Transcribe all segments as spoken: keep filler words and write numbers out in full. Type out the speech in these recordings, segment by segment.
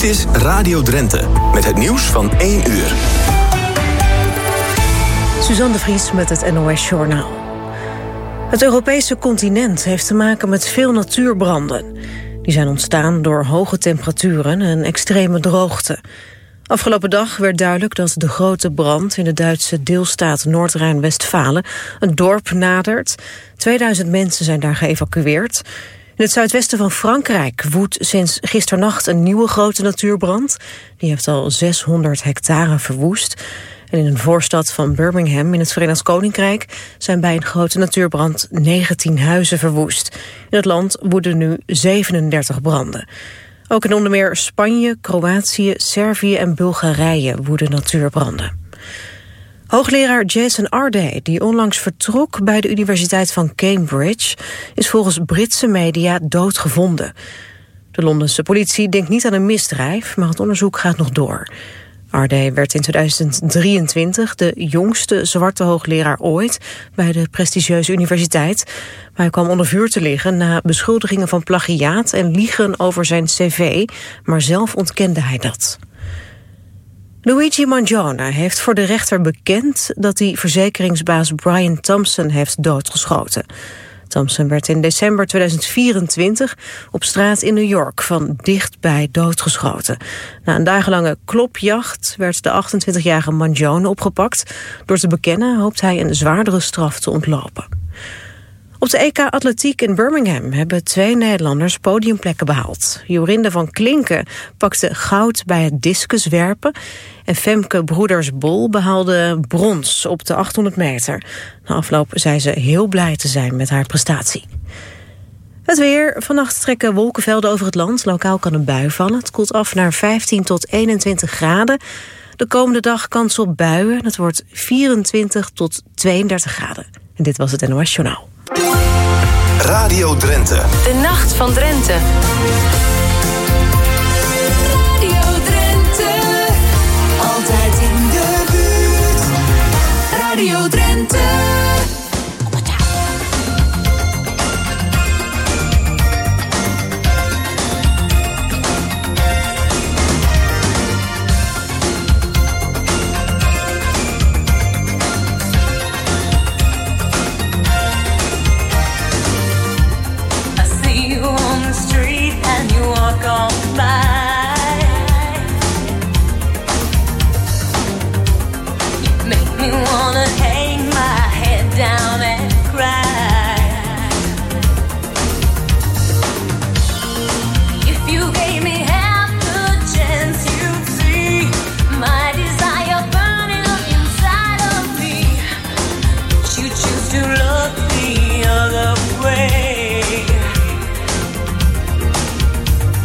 Dit is Radio Drenthe, met het nieuws van één uur. Suzanne de Vries met het N O S-journaal. Het Europese continent heeft te maken met veel natuurbranden. Die zijn ontstaan door hoge temperaturen en extreme droogte. Afgelopen dag werd duidelijk dat de grote brand in de Duitse deelstaat Noord-Rijn-Westfalen een dorp nadert. tweeduizend mensen zijn daar geëvacueerd. In het zuidwesten van Frankrijk woedt sinds gisternacht een nieuwe grote natuurbrand. Die heeft al zeshonderd hectare verwoest. En in een voorstad van Birmingham in het Verenigd Koninkrijk zijn bij een grote natuurbrand negentien huizen verwoest. In het land woeden nu zevenendertig branden. Ook in onder meer Spanje, Kroatië, Servië en Bulgarije woeden natuurbranden. Hoogleraar Jason Arday, die onlangs vertrok bij de Universiteit van Cambridge, is volgens Britse media doodgevonden. De Londense politie denkt niet aan een misdrijf, maar het onderzoek gaat nog door. Arday werd in tweeduizend drieëntwintig de jongste zwarte hoogleraar ooit bij de prestigieuze universiteit. Maar hij kwam onder vuur te liggen na beschuldigingen van plagiaat en liegen over zijn cv, maar zelf ontkende hij dat. Luigi Mangione heeft voor de rechter bekend dat hij verzekeringsbaas Brian Thompson heeft doodgeschoten. Thompson werd in december tweeduizend vierentwintig op straat in New York van dichtbij doodgeschoten. Na een dagenlange klopjacht werd de achtentwintigjarige Mangione opgepakt. Door te bekennen hoopt hij een zwaardere straf te ontlopen. Op de E K Atletiek in Birmingham hebben twee Nederlanders podiumplekken behaald. Jorinde van Klinken pakte goud bij het discuswerpen en Femke Broeders-Bol behaalde brons op de achthonderd meter. Na afloop zei ze heel blij te zijn met haar prestatie. Het weer. Vannacht trekken wolkenvelden over het land. Lokaal kan een bui vallen. Het koelt af naar vijftien tot eenentwintig graden. De komende dag kans op buien. Het wordt vierentwintig tot tweeëndertig graden. En dit was het N O S-journaal. Radio Drenthe. De Nacht van Drenthe. Radio Drenthe. Altijd in de buurt. Radio Drenthe. To look the other way.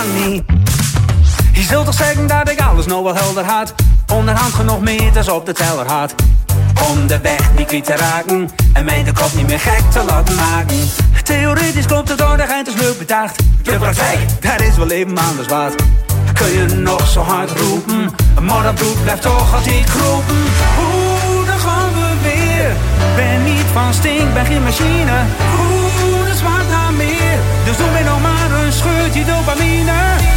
niet. Je zult toch zeggen dat ik alles nog wel helder had. Onderhand genoeg meters op de teller had. Om de weg niet kwijt te raken en mij de kop niet meer gek te laten maken. Theoretisch klopt het aardigheid is leuk bedacht. De praktijk, daar is wel even anders wat. Kun je nog zo hard roepen, maar dat bloed blijft toch altijd kropen. Oeh, dan gaan we weer. Ben niet van stink, ben geen machine. Oeh, dat smaakt naar meer. Dus doe mij nog maar een scheurtje dopamine.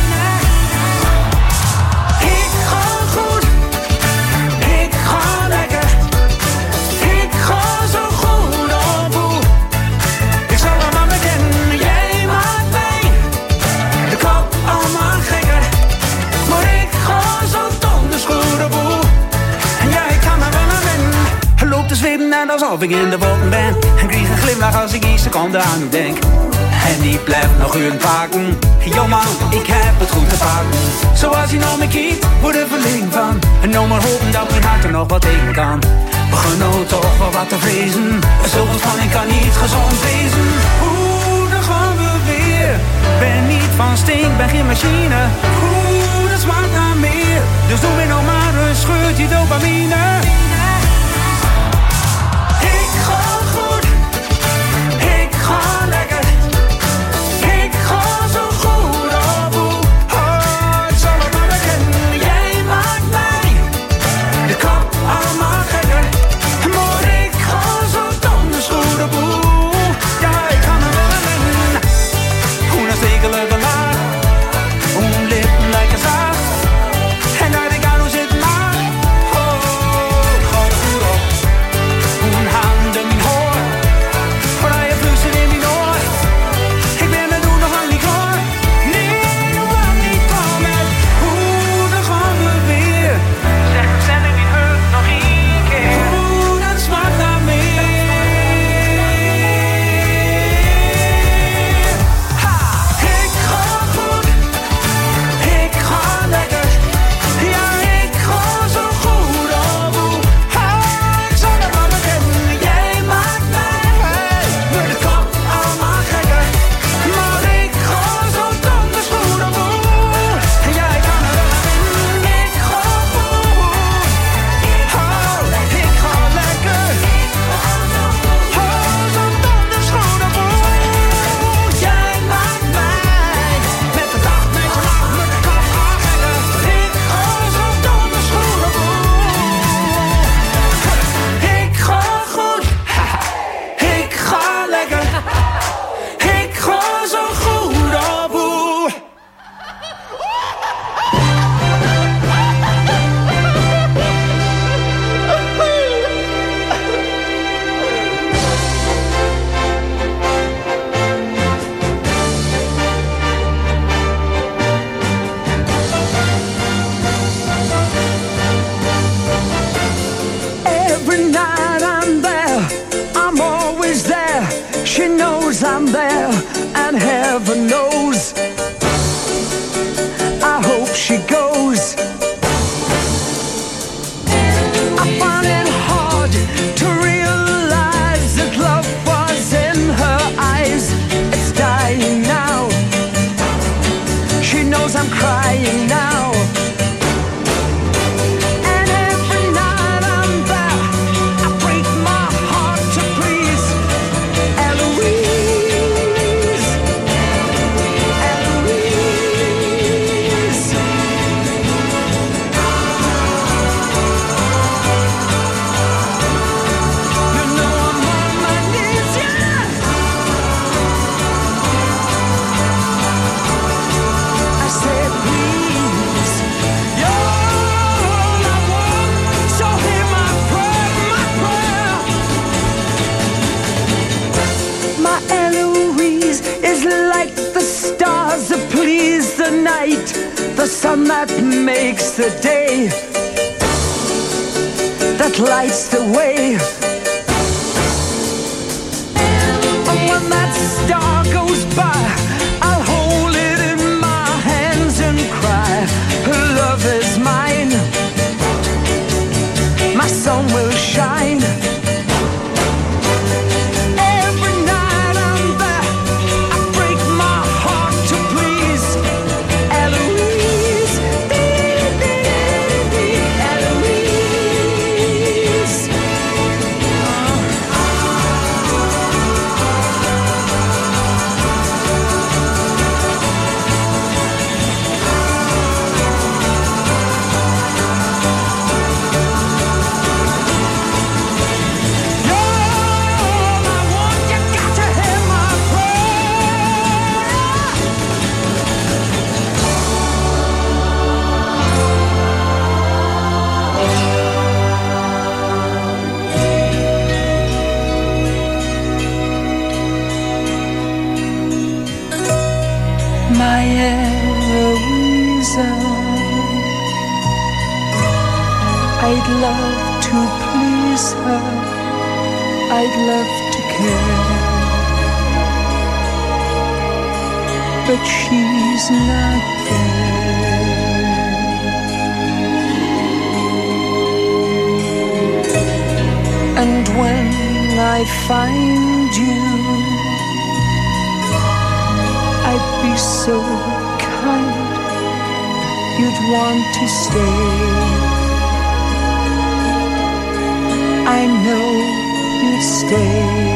Ik ga goed, ik ga lekker. Ik ga zo goed op hoe. Ik zal er maar bekennen, jij maakt mij de kop allemaal gekker. Maar ik ga zo donders goed op hoe. En ja, ik kan er wel aan wennen. Hij loopt te zweven net alsof ik in de wolken ben. En kreeg een glimlach als ik iets seconden aan u denk. En die blijft nog uren pakken. Yo man, ik heb het goed te pakken. Zoals hij nou me kiet, word er verlegen van. En nou maar hopen dat mijn hart er nog wat tegen kan. Begin nou toch wel wat te vrezen. Zoveel spanning kan niet gezond wezen. Oeh, dan gaan we weer. Ben niet van stink, ben geen machine. Oeh, dat smaakt naar meer. Dus doe mij nog maar een scheurtje dopamine. Ik ga goed, ik ga lekker. Ik ga zo goed op hoe. Oh, ik zal het maar bekennen. Jij maakt mij de kop allemaal gekker. Maar ik ga zo donders goed op hoe. Ja, ik kan er wel aan wennen. Hoe een stekelijke laag. Hoe lippen lijken zacht. En uit ik aan hoe zit maar. Oh, ga er goed op. Hoe een handen in hoor. Vooral je vluchten in die noord. Ik ben met hoe nog lang niet klaar. Nee, nog lang niet klaar met hoe, dan gaan we weer. Zeg me zending niet hurt nog één keer. Hoe, dat smaakt naar meer. Ha! Ik ga goed, ik ga lekker. Ja, ik ga zo goed op hoe. Ha! Ik zal het maar bekennen. Jij maakt mij met de kop allemaal gekker. Maar ik ga zo donders goed op hoe. Ja, ik kan er wel aan wennen. Ik ga goed. Oh, ik ga lekker. Oh, zo donders goed op hoe. Jij maakt mij met de dag, met je lach, met de kop gekker. Ik ga zo donders goed op hoe. Ik ga goed. Ik ga lekker. Ik ga zo goed op hoe. Every night I'm there, I'm always there. She knows I'm there, and heaven knows I hope she goes. I find it hard to realize that love was in her eyes. It's dying now. She knows I'm crying now. And every night I'm there, I break my heart to please Eloise, Eloise. You know I'm on my knees, yeah. I said please, you're all I want, so hear my prayer, my prayer. My Eloise is like the stars that please the night, the sun that makes the day, that lights the way. And when that star goes by, I'll hold it in my hands and cry, her love is mine, my sun will shine. Every night I'm there, I break my heart to please my Eloisa. I'd love to please her, I'd love to care, but she's not there. And when I find you, I'd be so kind, you'd want to stay. I know you'd stay.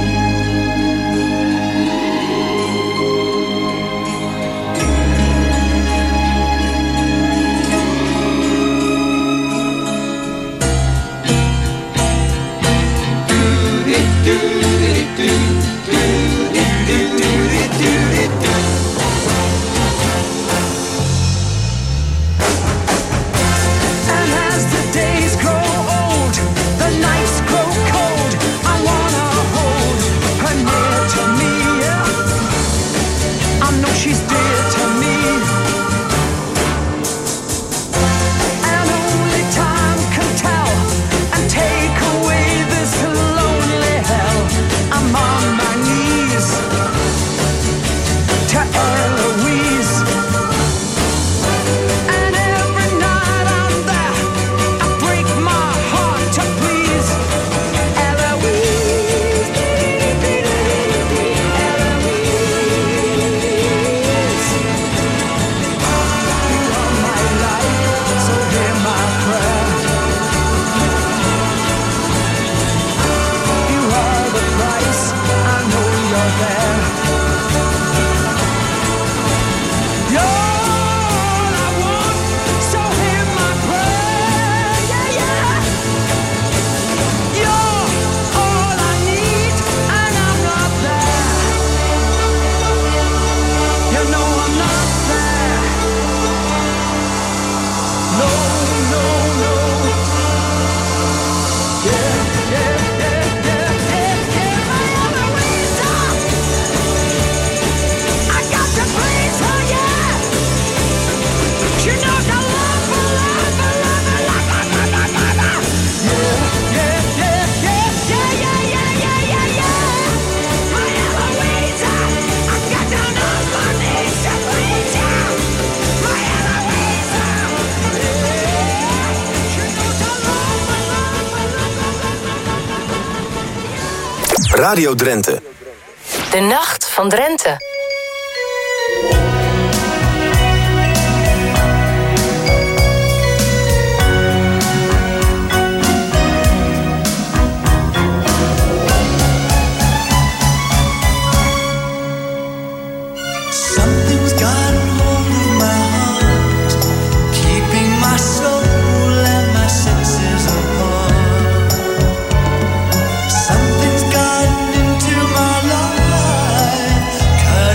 And as the days grow old, the nights grow cold, I wanna hold her near to me, yeah. I know she's dear to me, and only time can tell and take away this lonely hell. I'm on my knees to Eloise, and every night I'm there, I break my heart to please Eloise. Eloise, you are my life, so hear my prayer. You are the price, I know you're there. You're all I want, so hear my prayer, yeah, yeah. You're all I need, and I'm not there. You know I'm not there. No, no, no. Yeah, yeah, yeah, yeah, yeah, yeah. My Eloisa, I got to please her, yeah. She knows I love her, love her, love her, love her, love her, love her. Yeah, yeah, yeah, yeah, yeah, yeah, yeah, yeah, yeah, yeah. My Eloisa, I got down on my knees to please you. My Eloisa, yeah. She knows I love her, love her, love her, love her. Radio Drenthe. De Nacht van Drenthe. Something's gotten hold of my heart, keeping my soul and my senses apart. Something's gotten into my life,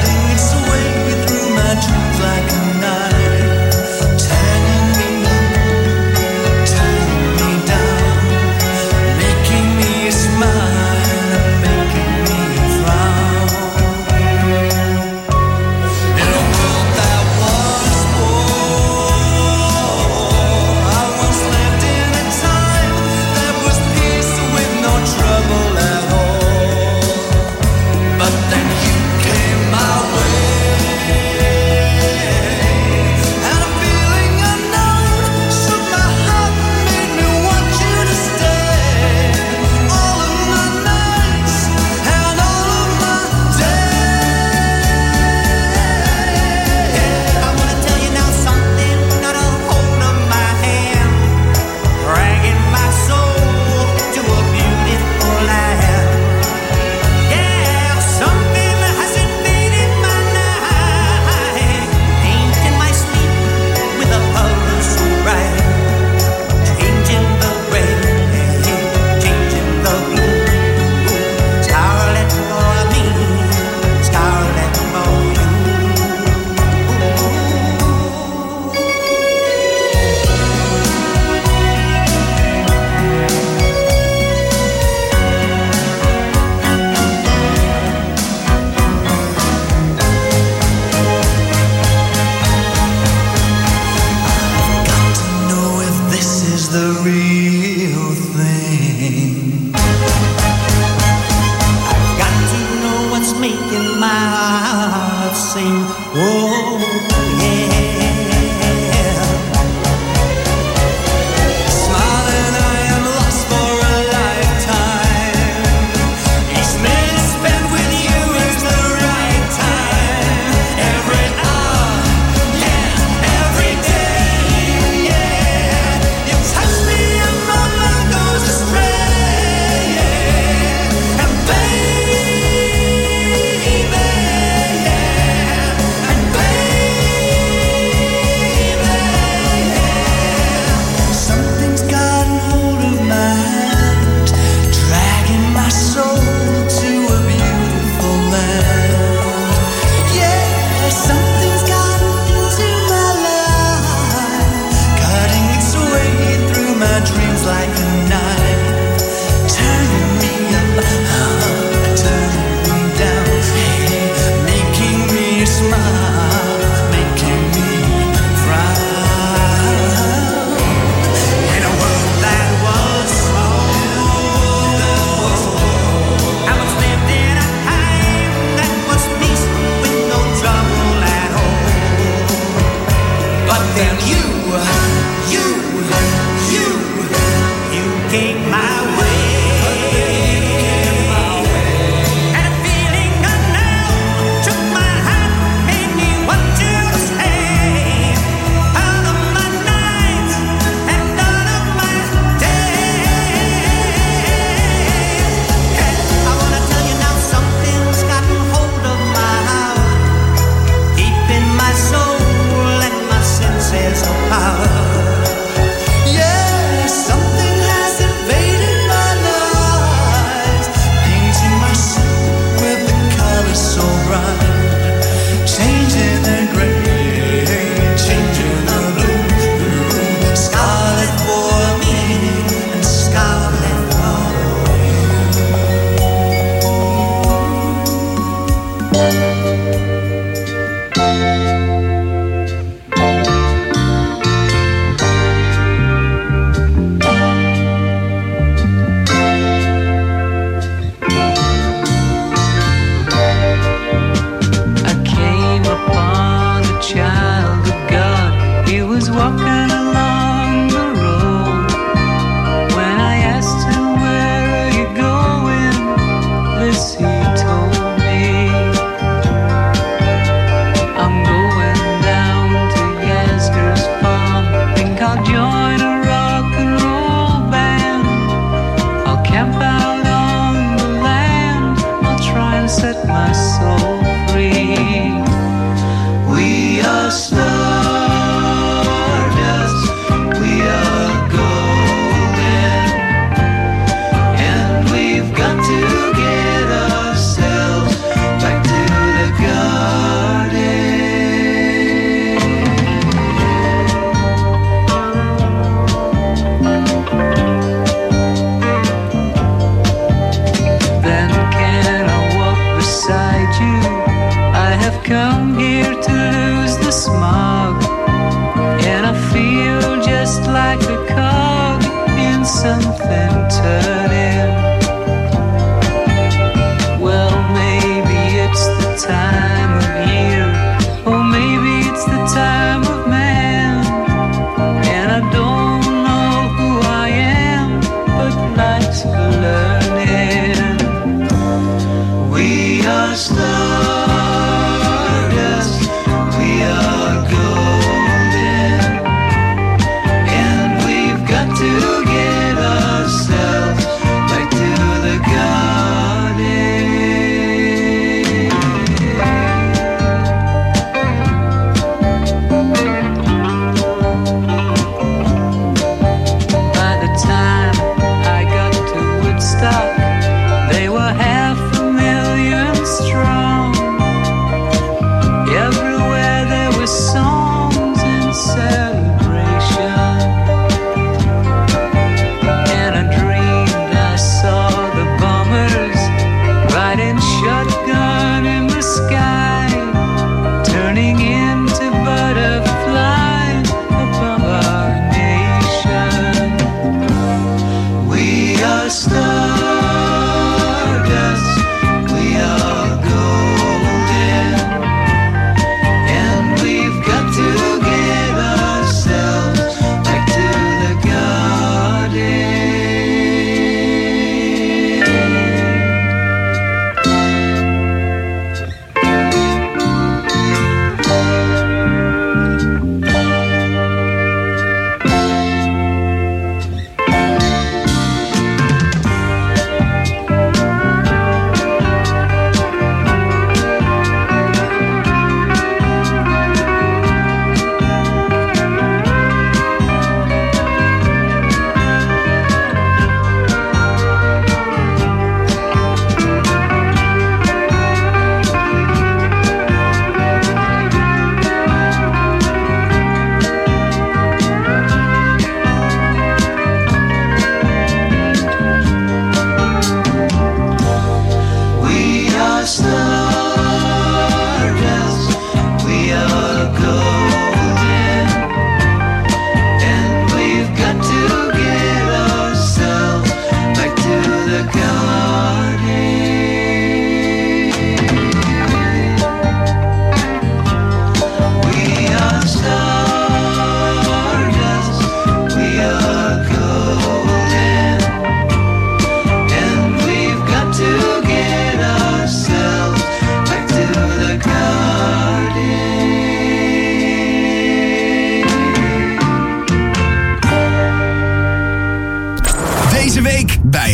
Come here to lose the smile.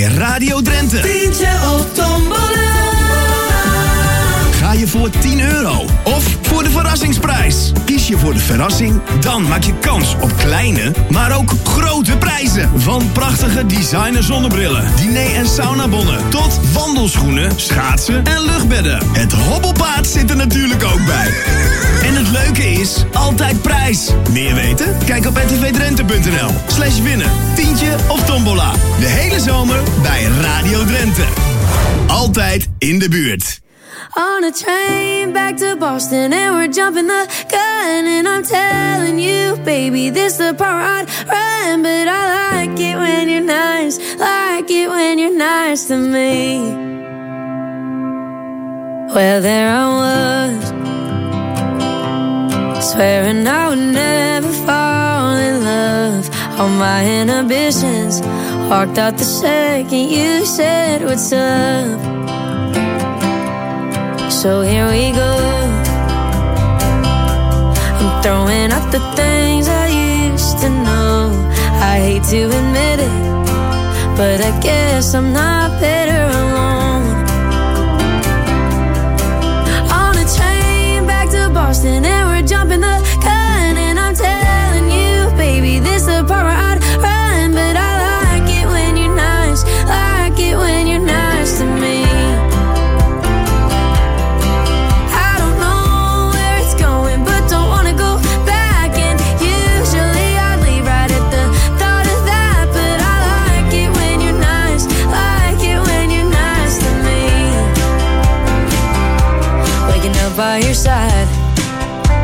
Radio Drenthe. Tientje op tombola. Ga je voor tien euro of voor de verrassingsprijs? Kies je voor de verrassing? Dan maak je kans op kleine, maar ook grote prijzen. Van prachtige designer zonnebrillen, diner- en saunabonnen tot wandelschoenen, schaatsen en luchtbedden. Het hobbelpaard zit er natuurlijk ook bij. En het leuke is, altijd prijs. Meer weten? Kijk op r t v drenthe punt n l slash winnen. Tientje of tombola. De hele zomer bij Radio Drenthe. Altijd in de buurt. On a train back to Boston and we're jumping the gun and I'm telling you, baby, this the part I'd run. But I like it when you're nice, like it when you're nice to me. Well, there I was, swearing I would never fall in love. All my inhibitions walked out the second you said what's up. So here we go. I'm throwing out the things I used to know. I hate to admit it, but I guess I'm not better alone. On a train back to Boston and we're jumping the gun and I'm telling you, baby, this the part where I'd run. But I like it when you're nice, like it when you're nice to me. By your side,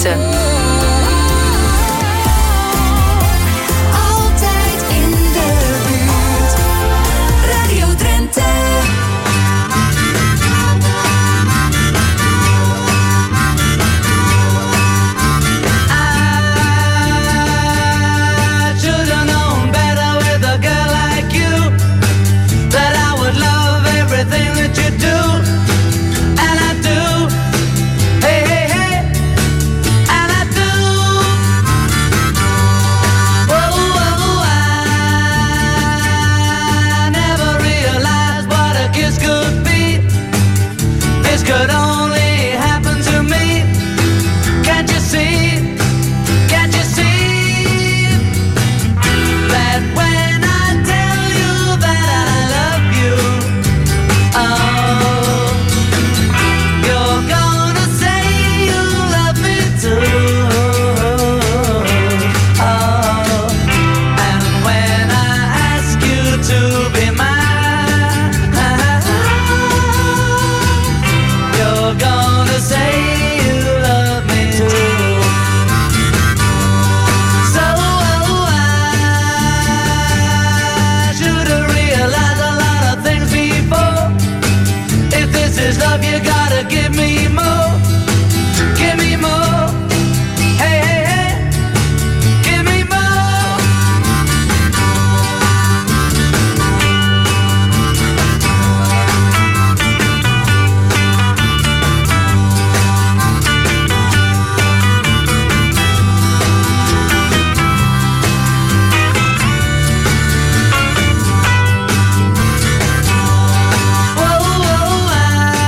Drenthe. Altijd in de buurt. Radio Drenthe. Everything that you do, and I do. Hey, hey, hey, and I do. Whoa, whoa, I never realized what a kiss could be. This could only happen to me. Can't you see? Can't you see that when I tell you that I love you? Oh, you're gonna say you love me too. Oh, and when I ask you to be mine, you're gonna say you love me too. So I should have realized a lot of things before. If this is love, you gotta give me more. Give me more. Hey, hey, hey. Give me more. Whoa, whoa, I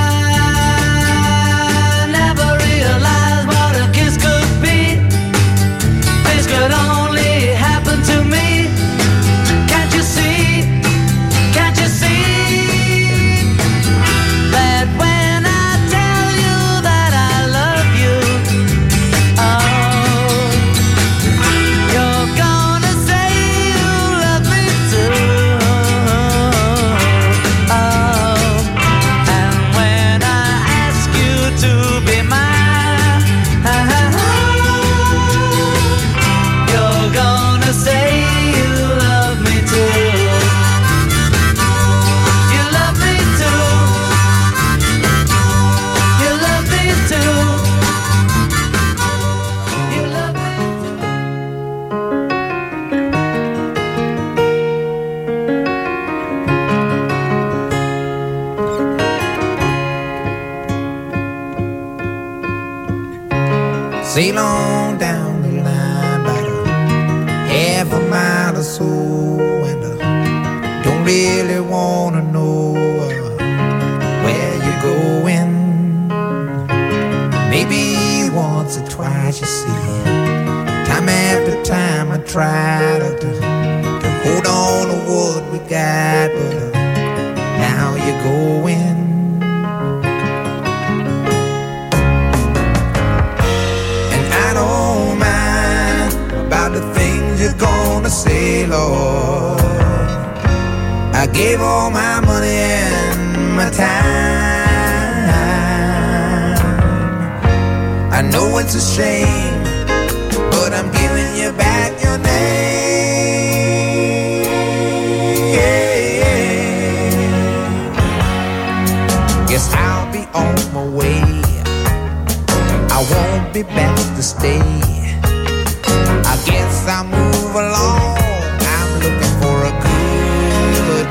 never realized what a kiss could be. This could only happen to me. Can't you see? Can't you see that when I tell you that I love you, oh, you're gonna say you love me too. Oh, and when I ask you to be mine, you're gonna say you love me too. You love me too. You love me too. You love me Sail on down the line about a half a mile or so, and uh, don't really wanna know uh, where you're going. Maybe once or twice, you see. Time after time I try to, to, to hold on to what we got, but uh, now you're going. I don't mind about the things you're gonna say, Lord. I gave all my money and my time. I know it's a shame, but I'm giving you back your name. Guess I'll be on my way. I won't be back to stay. I guess I'll move along. I'm looking for a good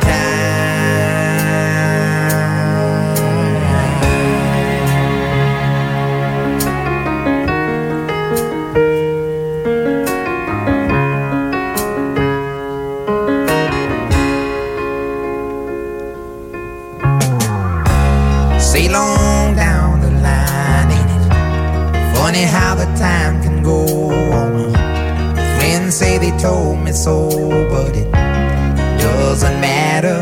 time. Sail on down the line, ain't it funny how the time can go on? Friends say they told me so, but it doesn't matter.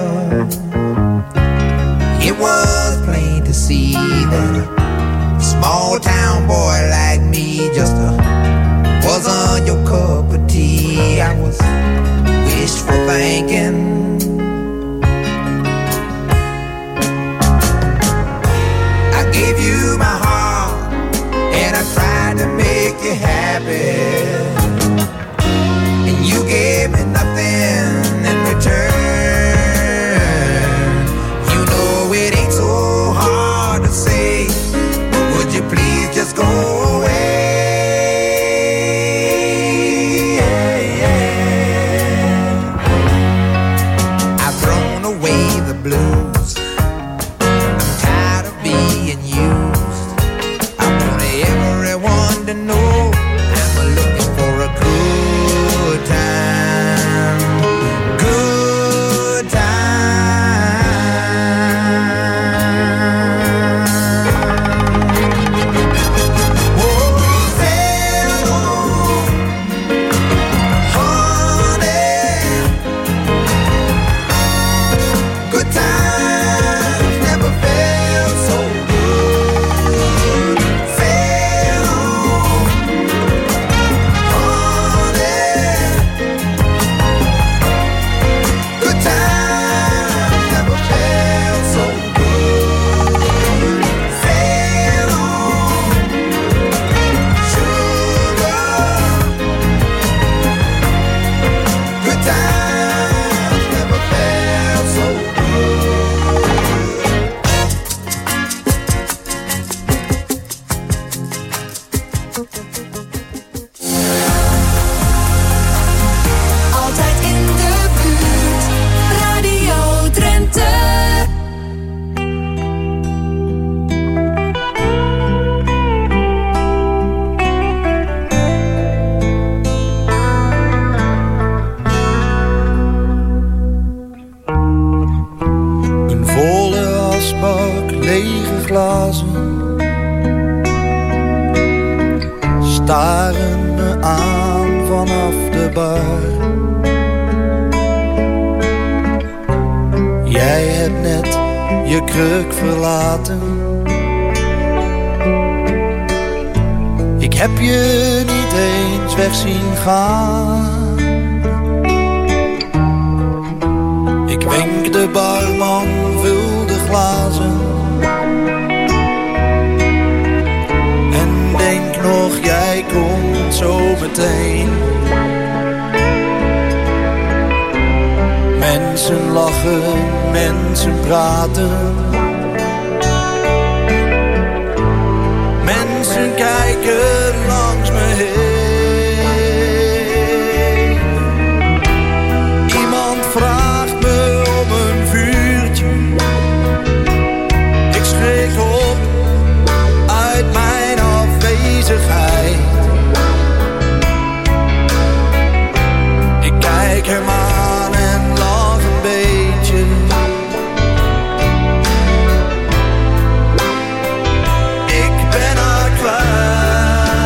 It was plain to see that a small town boy like me just uh, wasn't your cup of tea. I was wishful thinking. I gave you my heart and I tried to make blues. I'm tired of being used. I want everyone to know I'm looking for a good time. Good time. Staren me aan vanaf de bar. Jij hebt net je kruk verlaten. Ik heb je niet eens weg zien gaan. Ik wenk de barman, vul de glazen. En denk nog, jij komt zo meteen. Mensen lachen, mensen praten. Mensen kijken langs me heen. Iemand vraagt me om een vuurtje. Ik schrik op uit mijn afwezigheid. Ik kijk hem aan en lach een beetje. Ik ben haar kwijt.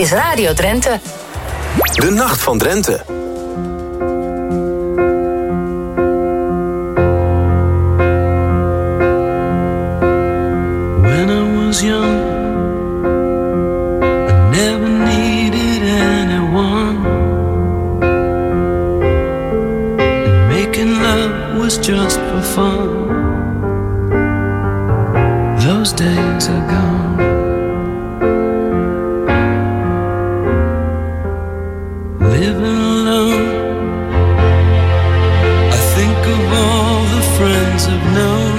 is Radio Drenthe. De Nacht van Drenthe. When I was young, I never needed anyone. And making love was just for fun. Those days are gone. Living alone, I think of all the friends I've known.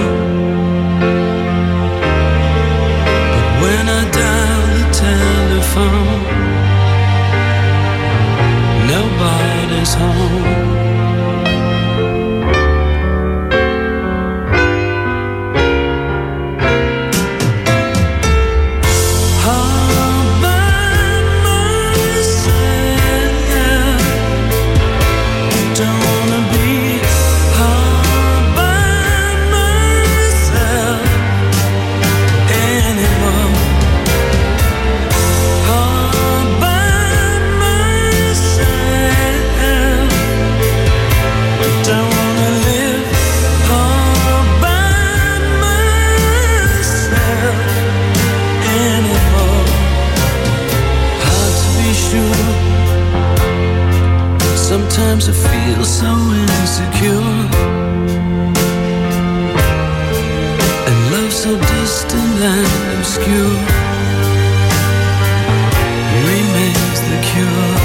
But when I dial the telephone, nobody's home. Sometimes I feel so insecure, and love so distant and obscure remains the cure.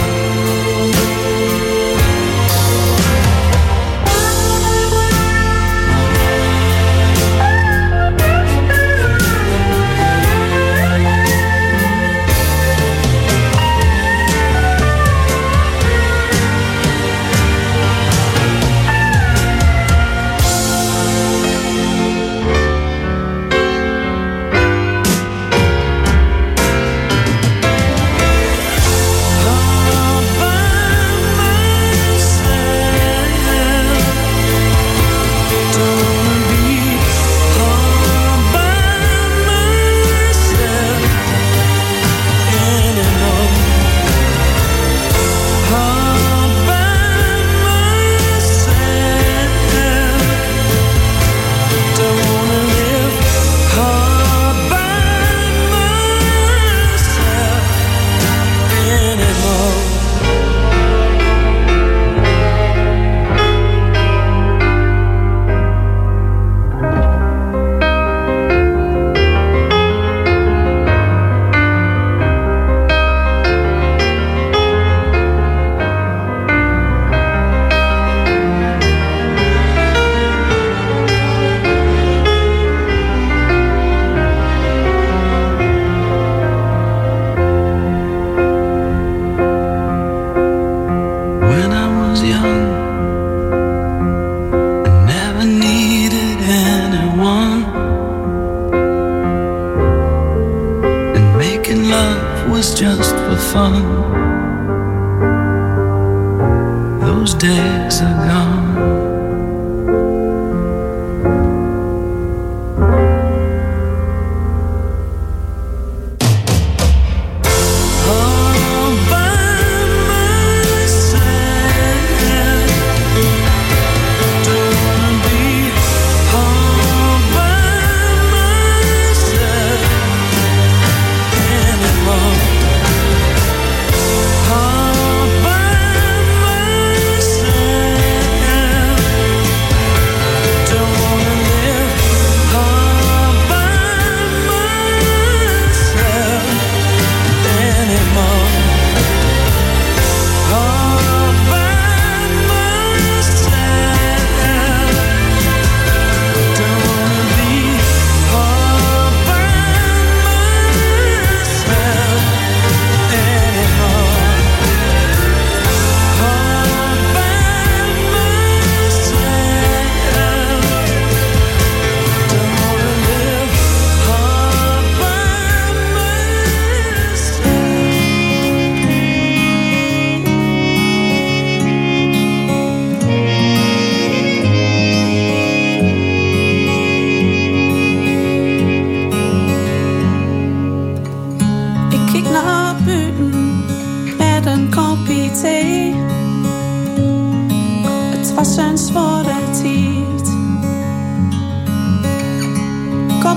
All by myself.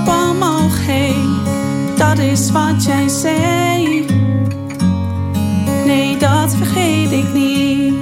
kop omhoog, hey, dat is wat jij zei. Nee, dat vergeet ik niet.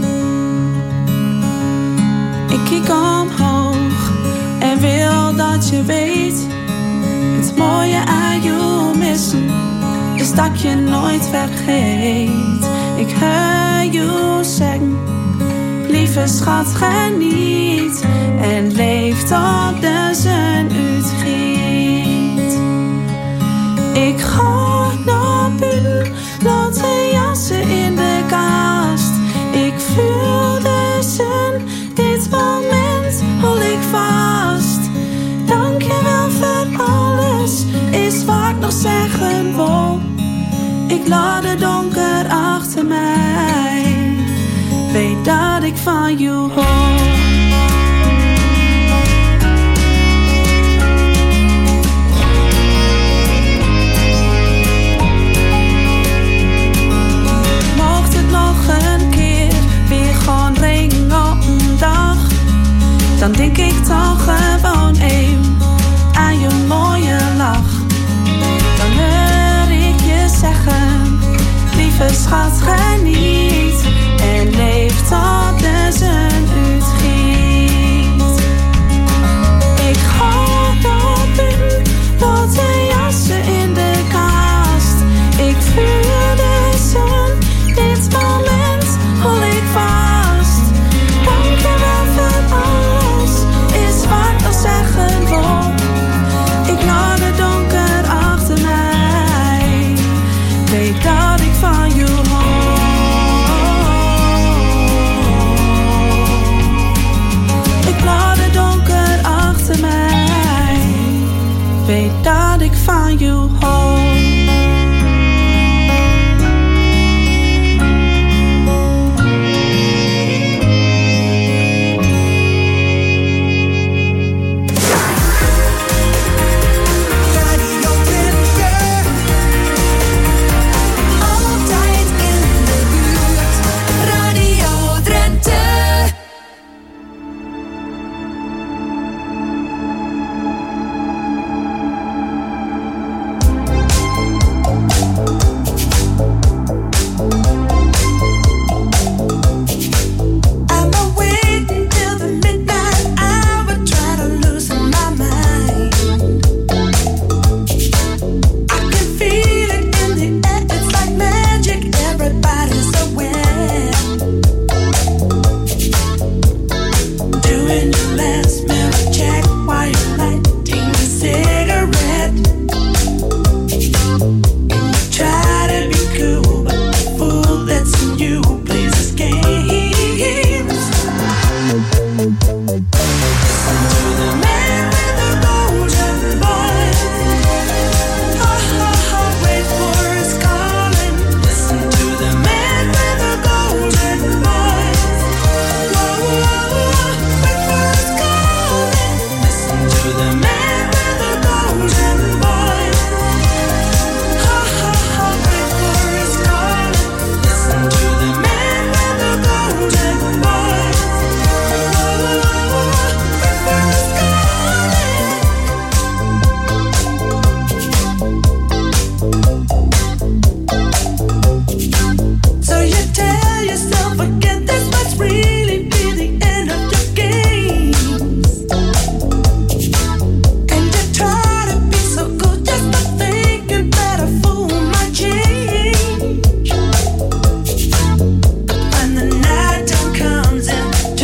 Ik kijk omhoog en wil dat je weet, het mooie aan je missen is dat je nooit vergeet. Ik hoor je zeggen, lieve schat, geniet en leef tot de zon uitgiet. Ik ga naar buiten, laat de jassen in de kast. Ik voel de zon, dit moment hol ik vast. Dank je wel voor alles, is wat ik nog zeggen wil. Ik laat het donker achter mij, weet dat ik van je hou. Mocht het nog een keer weer gaan regenen op een dag, dan denk ik toch gewoon even aan je mooie lach. Dan hoor ik je zeggen, lieve schat, geniet en leef tot de zon uitgiet. Ik ga naar buiten, laat de jassen in de kast. Ik voel de zon, dit moment hol ik vast. Dank je wel voor alles, is wat ik nog zeggen wil. Ik laat het donker achter mij, weet dat ik van je hou. Ik laat het donker achter mij, weet dat ik van je hou.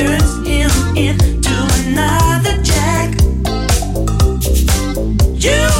You